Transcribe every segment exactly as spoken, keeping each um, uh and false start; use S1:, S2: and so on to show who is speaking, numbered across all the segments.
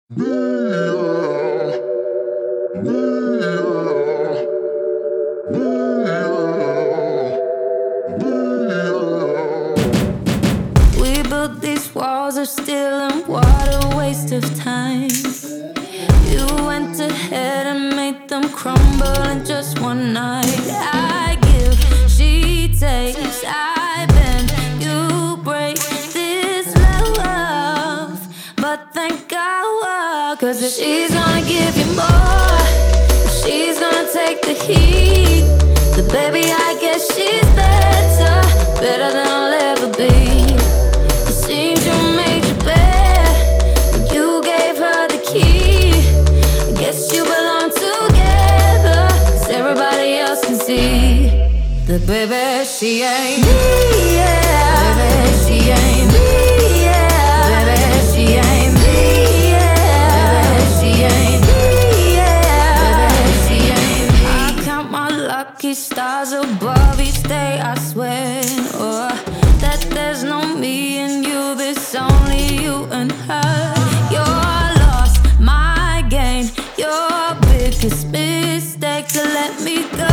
S1: We built these walls of steel and what a waste of time. You went ahead and made them crumble in just one night. I give, she takes, I bend, you break this love. But thank God, cause if she's gonna give you more, she's gonna take the heat. The baby, I guess she's better, better than I'll ever be. It seems you made your bed, you gave her the key. I guess you belong together, cause everybody else can see that baby, she ain't me, yeah. Baby, she ain't me, yeah. Baby, she ain't me, yeah. Baby, she ain't me, yeah. Baby, she ain't me. I count my lucky stars above each day, I swear, oh, that there's no me and you, there's only you and her. Your loss, my gain, your biggest mistake to let me go.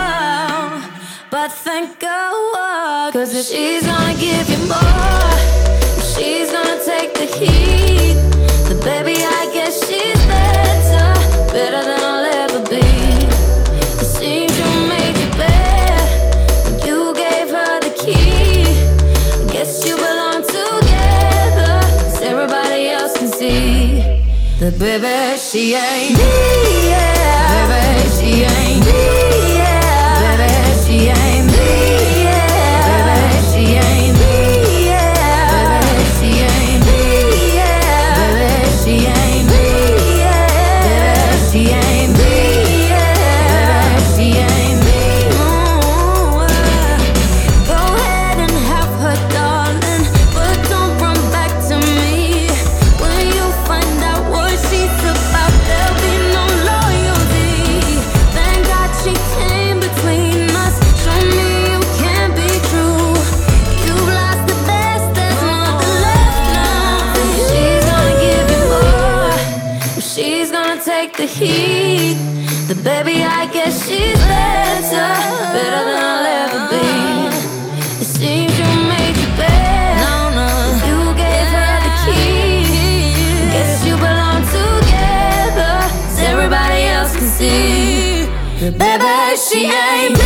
S1: But thank God, cause if she's gonna give you more, she's gonna take the heat. The baby, I guess she's better, better than I'll ever be. It seems you made your bed, you gave her the key. I guess you belong together, cause everybody else can see that baby, she ain't me, yeah. Baby, she ain't me, yeah. Baby, she ain't me, yeah. Baby, she ain't me, yeah. Baby, she ain't me, yeah. Baby, she ain't me, yeah. Baby, she ain't me, yeah. Baby, she ain't me. Ooh, go ahead and have her, darling, but don't run back to me. When you find out what she's about, there'll be no loyalty. Thank God she came between us. Show me you can be true. You've lost the best, there's nothing left now. She's gonna give you more, she's gonna take the heat. The baby, I guess she's better, better than I'll ever be. It seems you made your bed, no, no. You gave her the key. Guess you belong together, so everybody else can see. Baby, she ain't